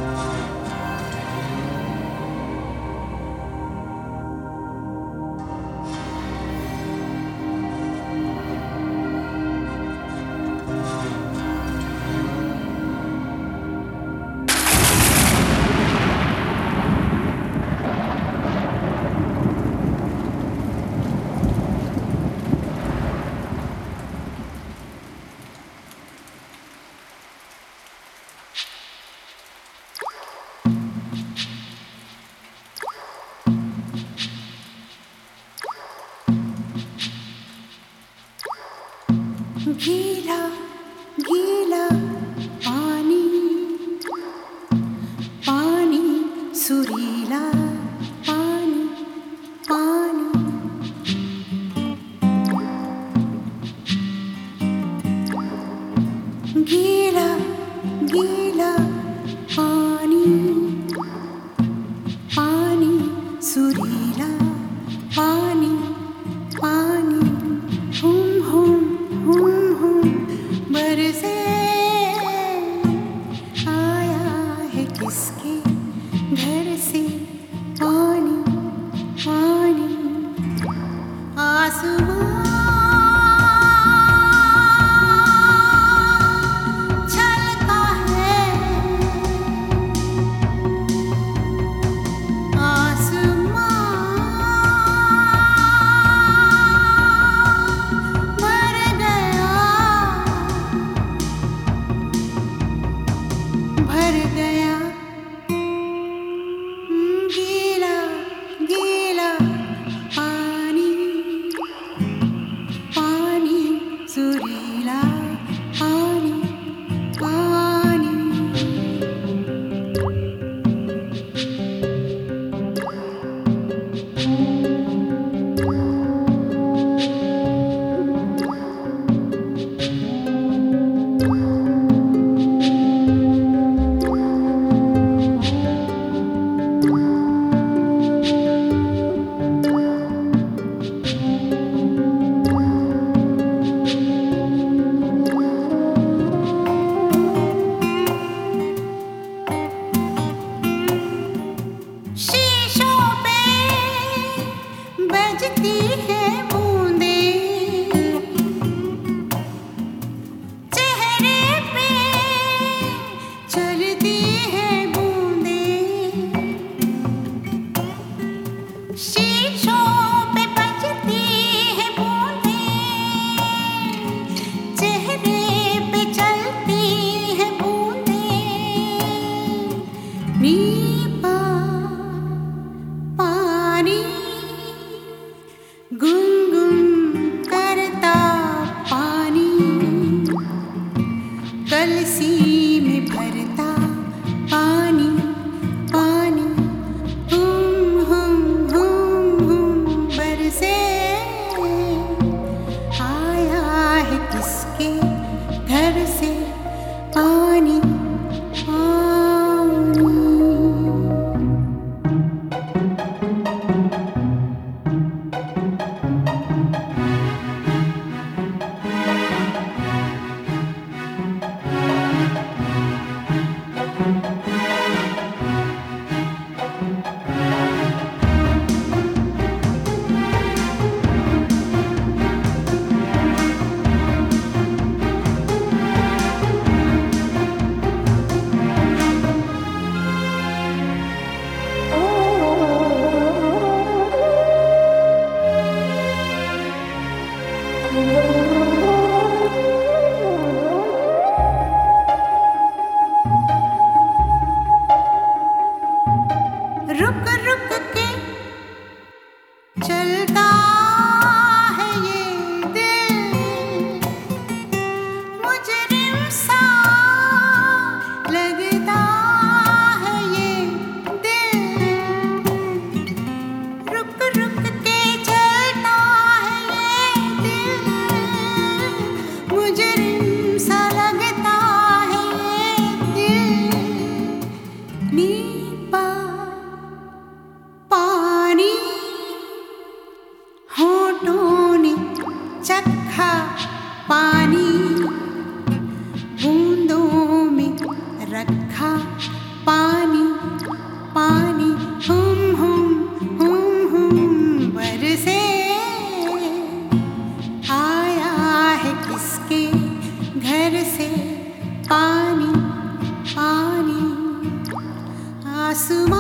गीला गीला पानी पानी सुरीला पानी पानी गीला गीला पानी पानी सुरीला पानी पानी हुम बरसे आया है किसके घर से पानी पानी आसमां छलका है आसमां भर गया गीला गीला पानी पानी सुरीला पानी पानी बजती है बूंदें चेहरे पे चलती है बूंदें शीशों पे बजती है बूंदें चेहरे पे चलती है बूंदें नीपा पानी गुनगुन करता पानी कलसी में भरता पानी पानी हुम बरसे आया है किसके घर से पानी पानी रुक रुक के चलता है ये दिल मुजरिम सा लगता है ये दिल रुक रुक के चलता है ये दिल मुजरिम सा लगता है ये दिल नीपा पानी होठों ने चखा पानी बूंदों में रखा पानी पानी पानी आसमां